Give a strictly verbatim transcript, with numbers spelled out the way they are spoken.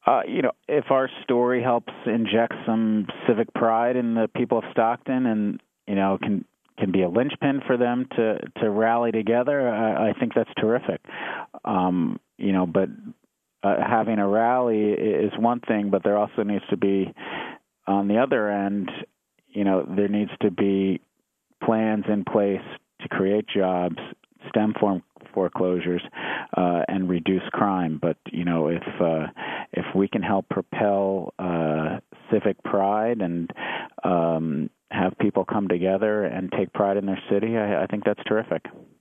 Uh, you know, if our story helps inject some civic pride in the people of Stockton, and you know, can can be a linchpin for them to to rally together, I, I think that's terrific. Um, you know, but uh, having a rally is one thing, but there also needs to be, on the other end, you know, there needs to be plans in place to create jobs, stem form foreclosures, uh, and reduce crime. But you know, if uh, if we can help propel uh, civic pride and um, have people come together and take pride in their city, I, I think that's terrific.